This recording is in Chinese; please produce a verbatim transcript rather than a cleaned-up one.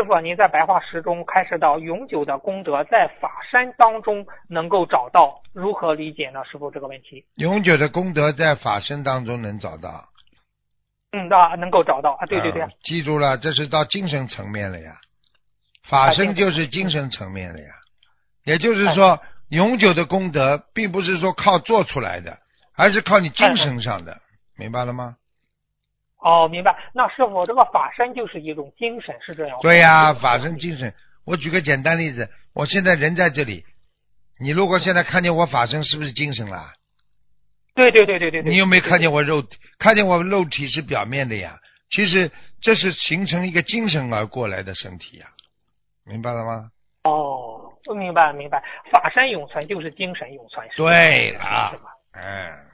师傅，您在白话诗中开示到永久的功德在法身当中能够找到，如何理解呢？师傅这个问题。 永久的功德在法身当中能找到。 嗯，啊，能够找到啊，对对对、 嗯。记住了，这是到精神层面了呀。法身就是精神层面了呀。也就是说，永久的功德并不是说靠做出来的，而是靠你精神上的，明白了吗？ 哦，明白。那师傅，这个法身就是一种精神，是这样？ 对呀、啊，法身精神。我举个简单例子，我现在人在这里，你如果现在看见我法身，是不是精神啦？ 对对对对对对。 你有没有看见我肉体？看见我肉体是表面的呀，其实这是形成一个精神而过来的身体呀，明白了吗？ 哦，明白明白。法身永存就是精神永存，是对了， 吧？ 嗯。